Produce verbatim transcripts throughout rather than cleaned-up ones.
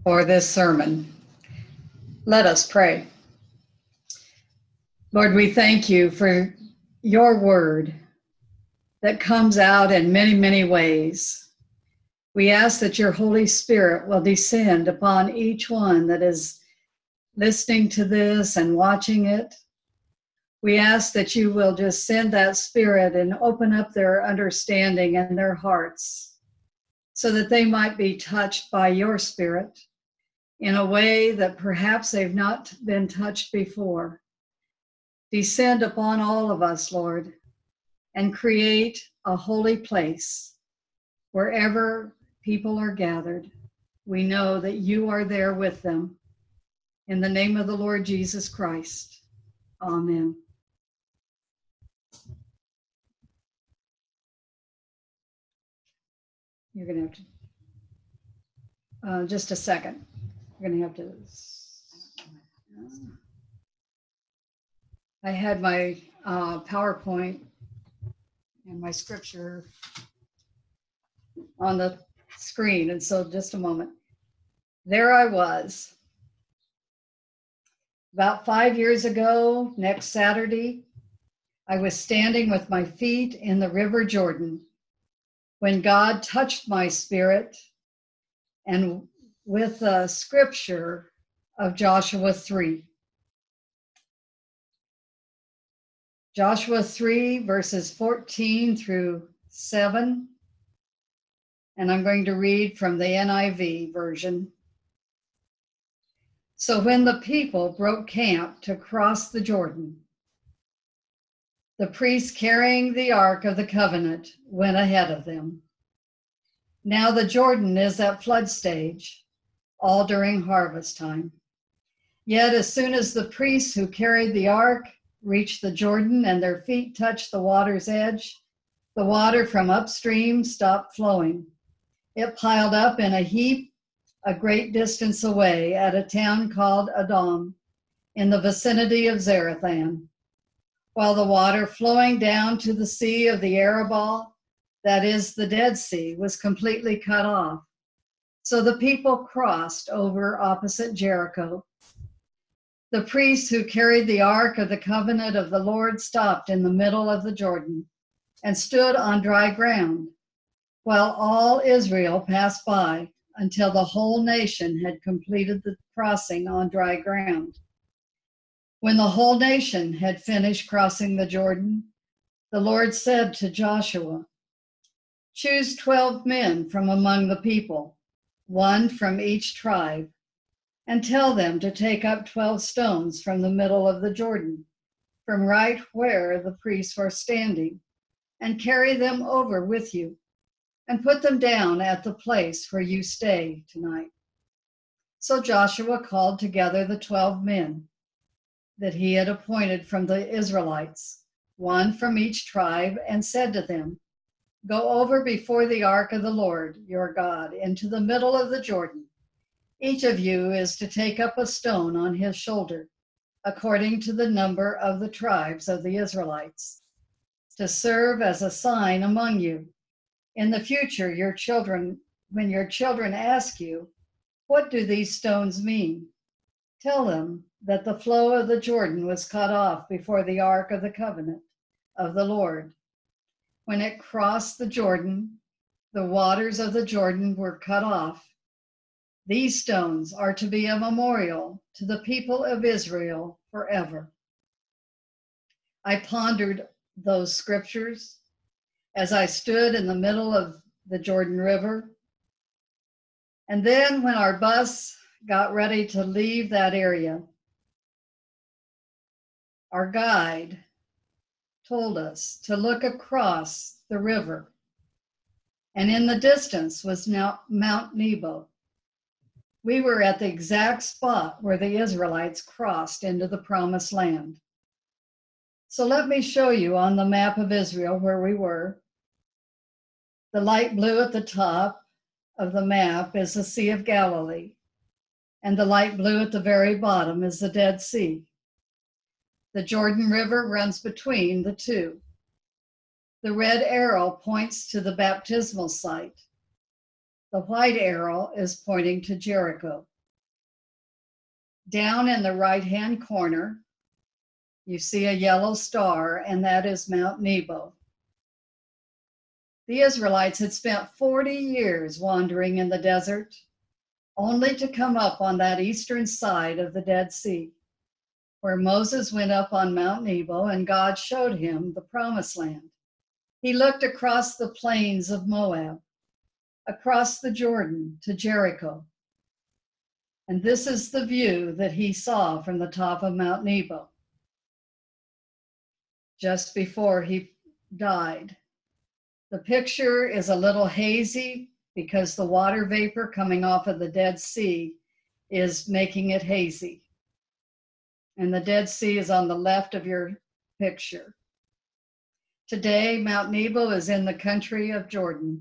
for this sermon. Let us pray. Lord, we thank you for your word that comes out in many, many ways. We ask that your Holy Spirit will descend upon each one that is listening to this and watching it. We ask that you will just send that Spirit and open up their understanding and their hearts so that they might be touched by your Spirit in a way that perhaps they've not been touched before. Descend upon all of us, Lord, and create a holy place wherever people are gathered. We know that you are there with them. In the name of the Lord Jesus Christ, amen. You're going to have to, uh, just a second. You're going to have to, I had my uh, PowerPoint and my scripture on the screen, and so just a moment. There I was. About five years ago, next Saturday, I was standing with my feet in the River Jordan when God touched my spirit and with the scripture of Joshua three. Joshua three, verses fourteen through seven. And I'm going to read from the N I V version. So when the people broke camp to cross the Jordan, the priests carrying the Ark of the Covenant went ahead of them. Now the Jordan is at flood stage, all during harvest time. Yet as soon as the priests who carried the Ark reached the Jordan and their feet touched the water's edge, the water from upstream stopped flowing. It piled up in a heap a great distance away at a town called Adam in the vicinity of Zarethan, while the water flowing down to the Sea of the Arabah, that is the Dead Sea, was completely cut off. So the people crossed over opposite Jericho. The priests who carried the Ark of the Covenant of the Lord stopped in the middle of the Jordan and stood on dry ground, while all Israel passed by until the whole nation had completed the crossing on dry ground. When the whole nation had finished crossing the Jordan, the Lord said to Joshua, "Choose twelve men from among the people, one from each tribe, and tell them to take up twelve stones from the middle of the Jordan, from right where the priests were standing, and carry them over with you, and put them down at the place where you stay tonight." So Joshua called together the twelve men that he had appointed from the Israelites, one from each tribe, and said to them, "Go over before the ark of the Lord your God into the middle of the Jordan. Each of you is to take up a stone on his shoulder, according to the number of the tribes of the Israelites, to serve as a sign among you. In the future, your children, when your children ask you, 'What do these stones mean?' tell them that the flow of the Jordan was cut off before the Ark of the Covenant of the Lord. When it crossed the Jordan, the waters of the Jordan were cut off. These stones are to be a memorial to the people of Israel forever." I pondered those scriptures as I stood in the middle of the Jordan River. And then when our bus got ready to leave that area, our guide told us to look across the river. And in the distance was now Mount Nebo. We were at the exact spot where the Israelites crossed into the promised land. So let me show you on the map of Israel where we were. The light blue at the top of the map is the Sea of Galilee, and the light blue at the very bottom is the Dead Sea. The Jordan River runs between the two. The red arrow points to the baptismal site. The white arrow is pointing to Jericho. Down in the right-hand corner, you see a yellow star, and that is Mount Nebo. The Israelites had spent forty years wandering in the desert, only to come up on that eastern side of the Dead Sea, where Moses went up on Mount Nebo and God showed him the promised land. He looked across the plains of Moab, across the Jordan to Jericho. And this is the view that he saw from the top of Mount Nebo just before he died. The picture is a little hazy because the water vapor coming off of the Dead Sea is making it hazy. And the Dead Sea is on the left of your picture. Today, Mount Nebo is in the country of Jordan.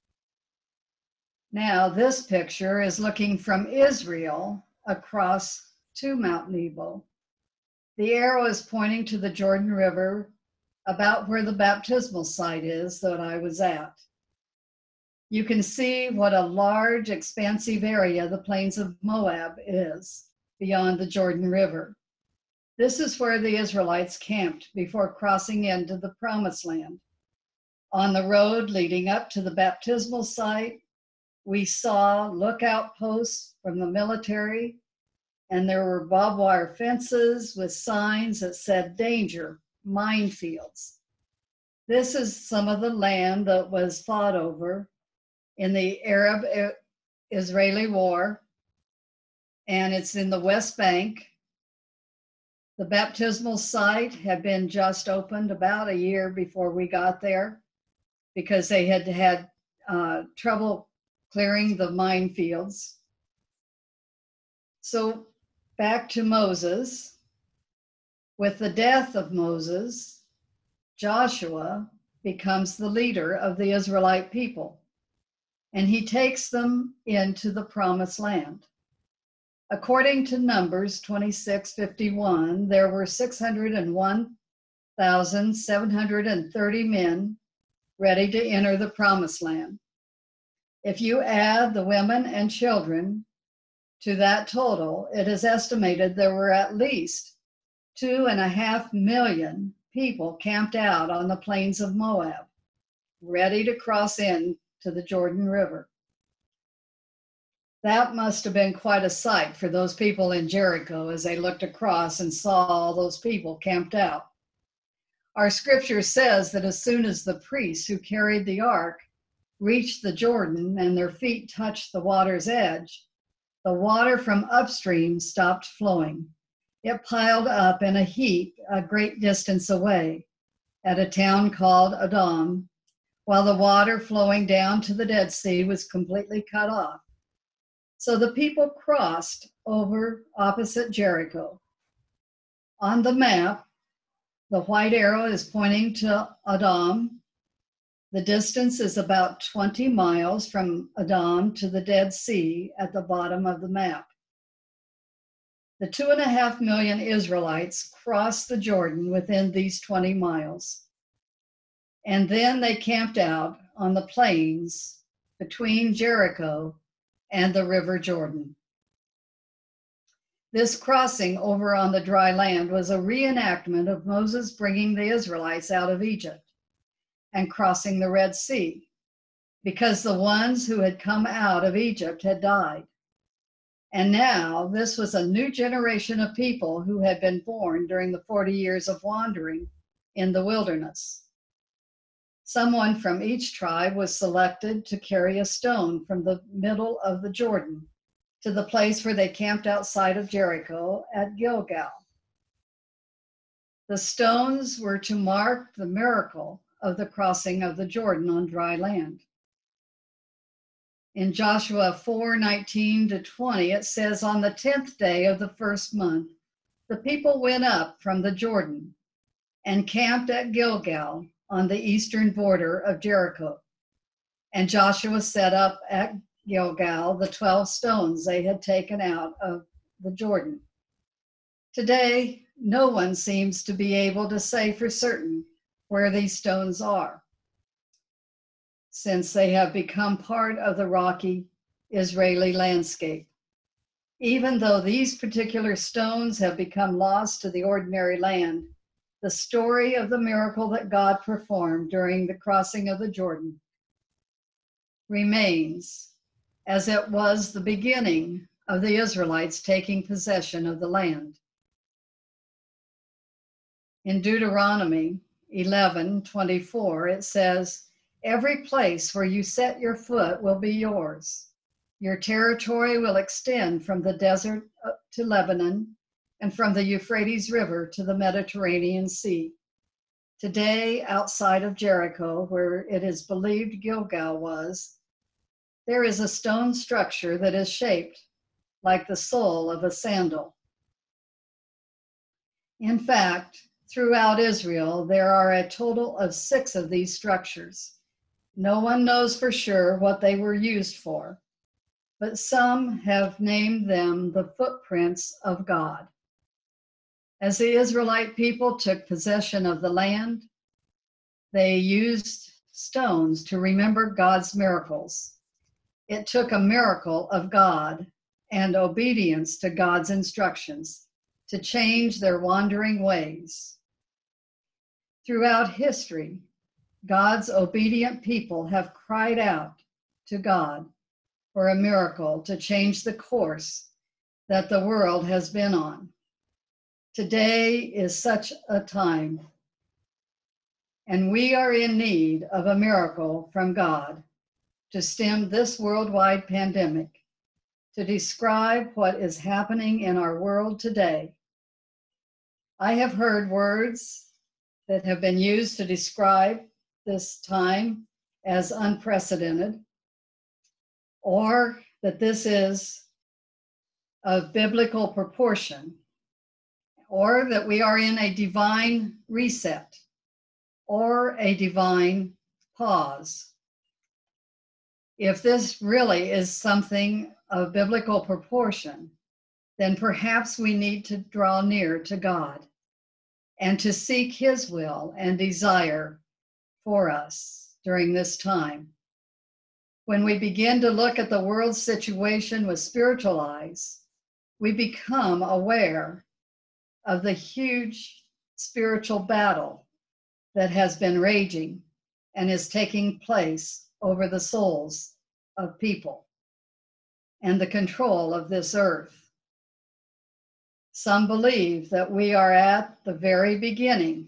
Now, this picture is looking from Israel across to Mount Nebo. The arrow is pointing to the Jordan River, about where the baptismal site is that I was at. You can see what a large, expansive area the plains of Moab is beyond the Jordan River. This is where the Israelites camped before crossing into the Promised Land. On the road leading up to the baptismal site, we saw lookout posts from the military, and there were barbed wire fences with signs that said danger, minefields. This is some of the land that was fought over in the Arab-Israeli War, and it's in the West Bank. The baptismal site had been just opened about a year before we got there because they had had uh, trouble clearing the minefields. So back to Moses. With the death of Moses, Joshua becomes the leader of the Israelite people, and he takes them into the Promised Land. According to Numbers twenty-six fifty-one, there were six hundred one thousand seven hundred thirty men ready to enter the Promised Land. If you add the women and children to that total, it is estimated there were at least two and a half million people camped out on the plains of Moab, ready to cross in to the Jordan River. That must have been quite a sight for those people in Jericho as they looked across and saw all those people camped out. Our scripture says that as soon as the priests who carried the ark reached the Jordan and their feet touched the water's edge, the water from upstream stopped flowing. It piled up in a heap a great distance away at a town called Adam, while the water flowing down to the Dead Sea was completely cut off. So the people crossed over opposite Jericho. On the map, the white arrow is pointing to Adam. The distance is about twenty miles from Adam to the Dead Sea at the bottom of the map. The two and a half million Israelites crossed the Jordan within these twenty miles. And then they camped out on the plains between Jericho and the River Jordan. This crossing over on the dry land was a reenactment of Moses bringing the Israelites out of Egypt and crossing the Red Sea, because the ones who had come out of Egypt had died. And now this was a new generation of people who had been born during the forty years of wandering in the wilderness. Someone from each tribe was selected to carry a stone from the middle of the Jordan to the place where they camped outside of Jericho at Gilgal. The stones were to mark the miracle of the crossing of the Jordan on dry land. In Joshua four nineteen to twenty, it says, on the tenth day of the first month, the people went up from the Jordan and camped at Gilgal on the eastern border of Jericho. And Joshua set up at Gilgal the twelve stones they had taken out of the Jordan. Today, no one seems to be able to say for certain where these stones are, since they have become part of the rocky Israeli landscape. Even though these particular stones have become lost to the ordinary land, the story of the miracle that God performed during the crossing of the Jordan remains, as it was the beginning of the Israelites taking possession of the land. In Deuteronomy eleven twenty-four, it says, "Every place where you set your foot will be yours. Your territory will extend from the desert to Lebanon and from the Euphrates River to the Mediterranean Sea." Today, outside of Jericho, where it is believed Gilgal was, there is a stone structure that is shaped like the sole of a sandal. In fact, throughout Israel, there are a total of six of these structures. No one knows for sure what they were used for, but some have named them the footprints of God. As the Israelite people took possession of the land, they used stones to remember God's miracles. It took a miracle of God and obedience to God's instructions to change their wandering ways. Throughout history, God's obedient people have cried out to God for a miracle to change the course that the world has been on. Today is such a time, and we are in need of a miracle from God to stem this worldwide pandemic, to describe what is happening in our world today. I have heard words that have been used to describe this time as unprecedented, or that this is of biblical proportion, or that we are in a divine reset, or a divine pause. If this really is something of biblical proportion, then perhaps we need to draw near to God and to seek His will and desire for us during this time. When we begin to look at the world's situation with spiritual eyes, we become aware of the huge spiritual battle that has been raging and is taking place over the souls of people and the control of this earth. Some believe that we are at the very beginning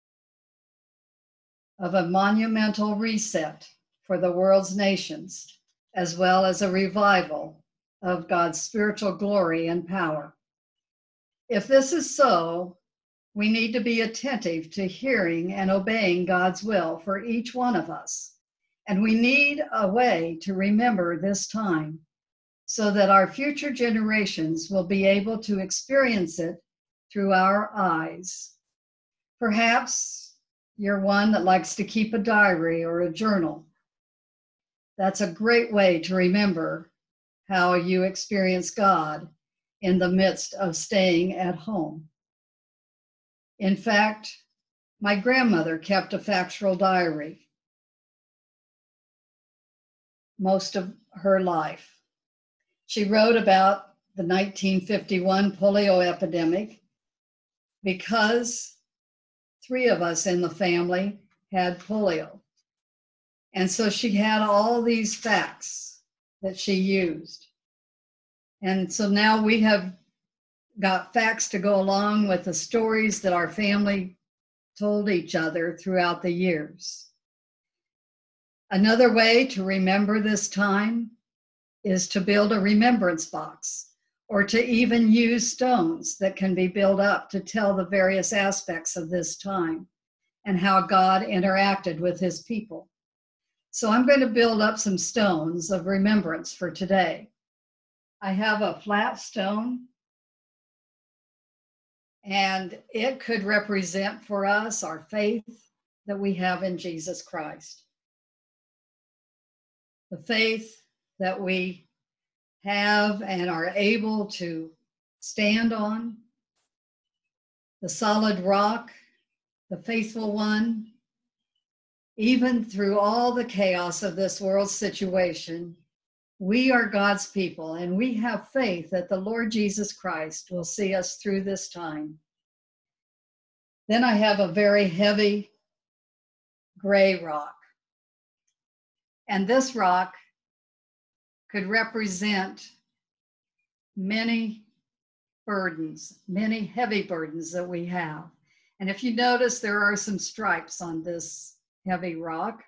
of a monumental reset for the world's nations, as well as a revival of God's spiritual glory and power. If this is so, we need to be attentive to hearing and obeying God's will for each one of us. And we need a way to remember this time so that our future generations will be able to experience it through our eyes. Perhaps you're one that likes to keep a diary or a journal. That's a great way to remember how you experience God in the midst of staying at home. In fact, my grandmother kept a factual diary most of her life. She wrote about the nineteen fifty-one polio epidemic because three of us in the family had polio. And so she had all these facts that she used. And so now we have got facts to go along with the stories that our family told each other throughout the years. Another way to remember this time is to build a remembrance box, or to even use stones that can be built up to tell the various aspects of this time and how God interacted with his people. So I'm going to build up some stones of remembrance for today. I have a flat stone, and it could represent for us our faith that we have in Jesus Christ. The faith that we have and are able to stand on, the solid rock, the faithful one. Even through all the chaos of this world situation, We are God's people, and we have faith that the Lord Jesus Christ will see us through this time. Then I have a very heavy gray rock. And this rock could represent many burdens, many heavy burdens that we have. And if you notice, there are some stripes on this heavy rock.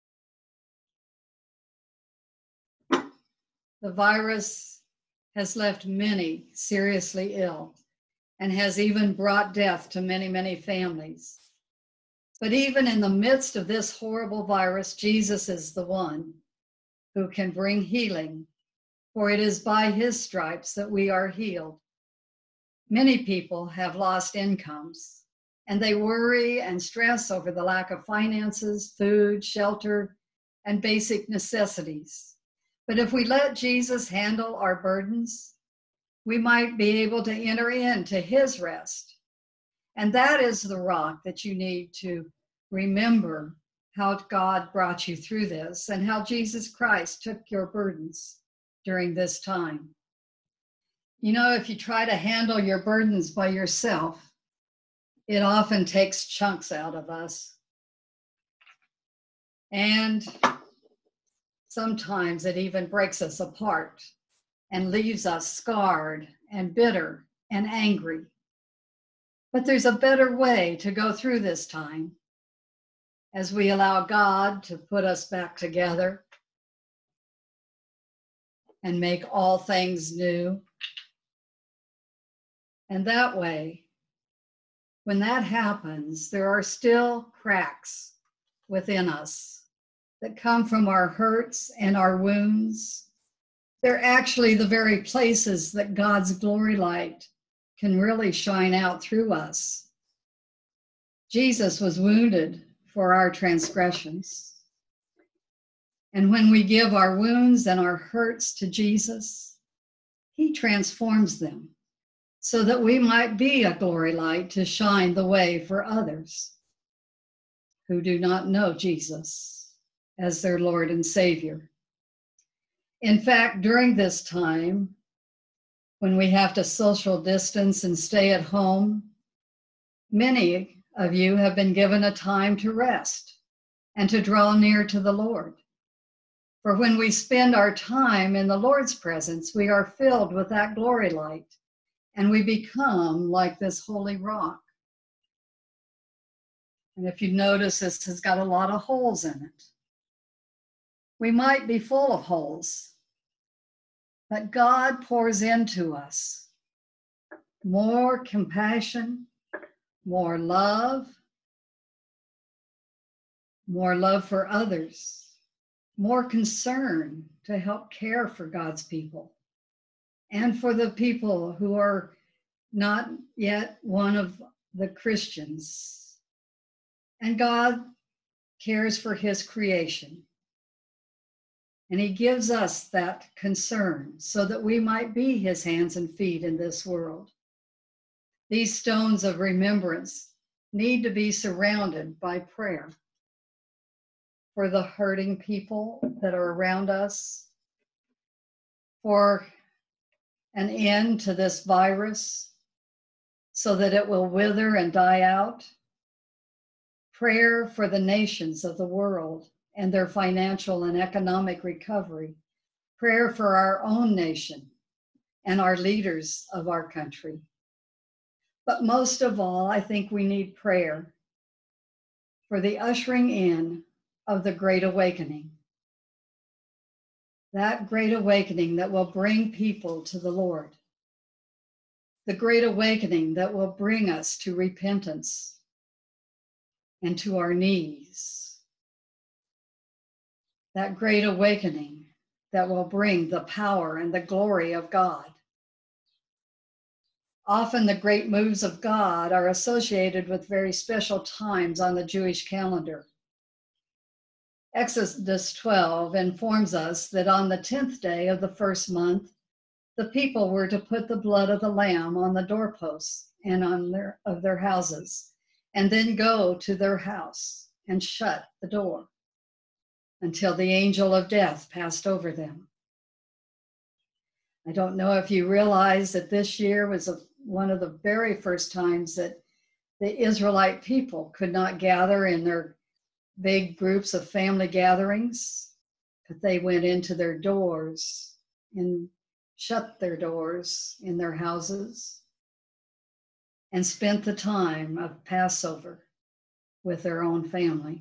The virus has left many seriously ill and has even brought death to many, many families. But even in the midst of this horrible virus, Jesus is the one who can bring healing, for it is by his stripes that we are healed. Many people have lost incomes, and they worry and stress over the lack of finances, food, shelter, and basic necessities. But if we let Jesus handle our burdens, we might be able to enter into his rest. And that is the rock that you need to remember, how God brought you through this and how Jesus Christ took your burdens during this time. You know, if you try to handle your burdens by yourself, it often takes chunks out of us. And sometimes it even breaks us apart and leaves us scarred and bitter and angry. But there's a better way to go through this time as we allow God to put us back together and make all things new. And that way, when that happens, there are still cracks within us that come from our hurts and our wounds. They're actually the very places that God's glory light can really shine out through us. Jesus was wounded for our transgressions. And when we give our wounds and our hurts to Jesus, he transforms them so that we might be a glory light to shine the way for others who do not know Jesus as their Lord and Savior. In fact, during this time, when we have to social distance and stay at home, many of you have been given a time to rest and to draw near to the Lord. For when we spend our time in the Lord's presence, we are filled with that glory light, and we become like this holy rock. And if you notice, this has got a lot of holes in it. We might be full of holes, but God pours into us more compassion, more love, more love for others, more concern to help care for God's people and for the people who are not yet one of the Christians. And God cares for his creation. And he gives us that concern so that we might be his hands and feet in this world. These stones of remembrance need to be surrounded by prayer for the hurting people that are around us, for an end to this virus so that it will wither and die out. Prayer for the nations of the world and their financial and economic recovery. Prayer for our own nation and our leaders of our country. But most of all, I think we need prayer for the ushering in of the Great Awakening. That Great Awakening that will bring people to the Lord. The Great Awakening that will bring us to repentance and to our knees. That Great Awakening that will bring the power and the glory of God. Often the great moves of God are associated with very special times on the Jewish calendar. Exodus twelve informs us that on the tenth day of the first month, the people were to put the blood of the lamb on the doorposts and on their of their houses, and then go to their house and shut the door until the angel of death passed over them. I don't know if you realize that this year was a, one of the very first times that the Israelite people could not gather in their big groups of family gatherings, but they went into their doors and shut their doors in their houses and spent the time of Passover with their own family,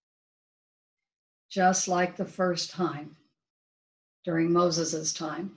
just like the first time during Moses's time.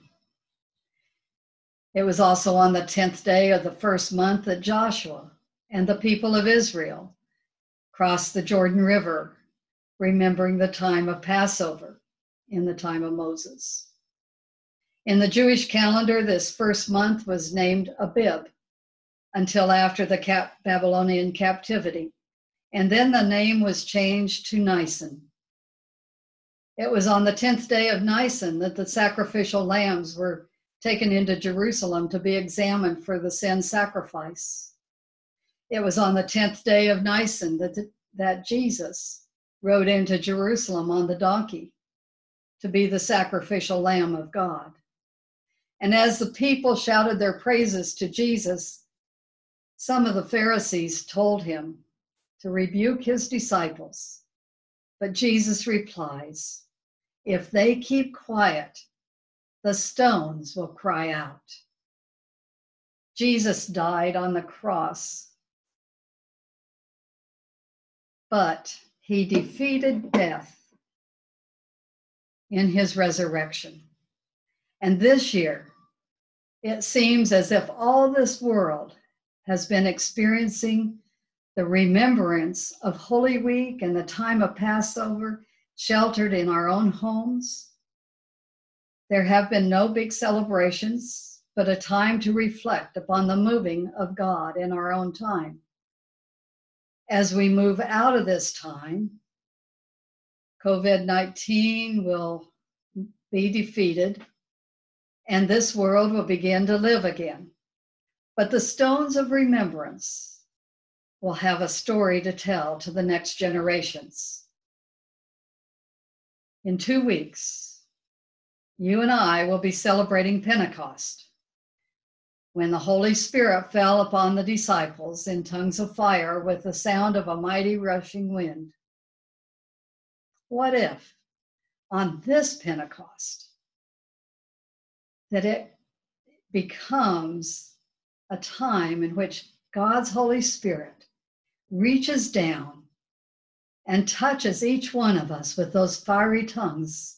It was also on the tenth day of the first month that Joshua and the people of Israel crossed the Jordan River, remembering the time of Passover in the time of Moses. In the Jewish calendar, this first month was named Abib until after the cap- Babylonian captivity, and then the name was changed to Nisan. It was on the tenth day of Nisan that the sacrificial lambs were taken into Jerusalem to be examined for the sin sacrifice. It was on the tenth day of Nisan that, the, that Jesus rode into Jerusalem on the donkey to be the sacrificial lamb of God. And as the people shouted their praises to Jesus, some of the Pharisees told him to rebuke his disciples. But Jesus replies, "If they keep quiet, the stones will cry out." Jesus died on the cross, but he defeated death in his resurrection. And this year, it seems as if all this world has been experiencing the remembrance of Holy Week and the time of Passover, sheltered in our own homes. There have been no big celebrations, but a time to reflect upon the moving of God in our own time. As we move out of this time, COVID nineteen will be defeated, and this world will begin to live again. But the stones of remembrance will have a story to tell to the next generations. In two weeks, you and I will be celebrating Pentecost, when the Holy Spirit fell upon the disciples in tongues of fire with the sound of a mighty rushing wind. What if on this Pentecost that it becomes a time in which God's Holy Spirit reaches down and touches each one of us with those fiery tongues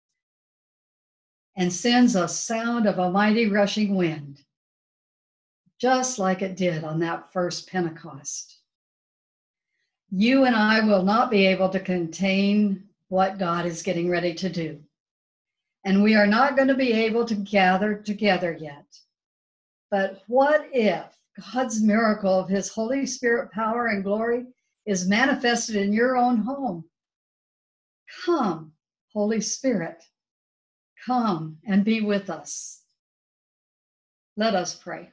and sends a sound of a mighty rushing wind, just like it did on that first Pentecost. You and I will not be able to contain what God is getting ready to do. And we are not going to be able to gather together yet. But what if God's miracle of his Holy Spirit power and glory is manifested in your own home? Come, Holy Spirit, come and be with us. Let us pray.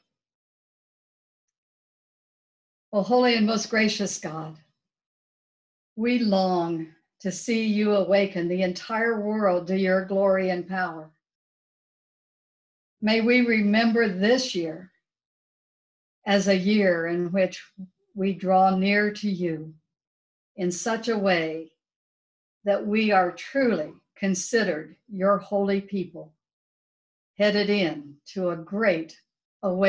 O holy and most gracious God, we long to see you awaken the entire world to your glory and power. May we remember this year as a year in which we draw near to you in such a way that we are truly considered your holy people, headed in to a great awakening.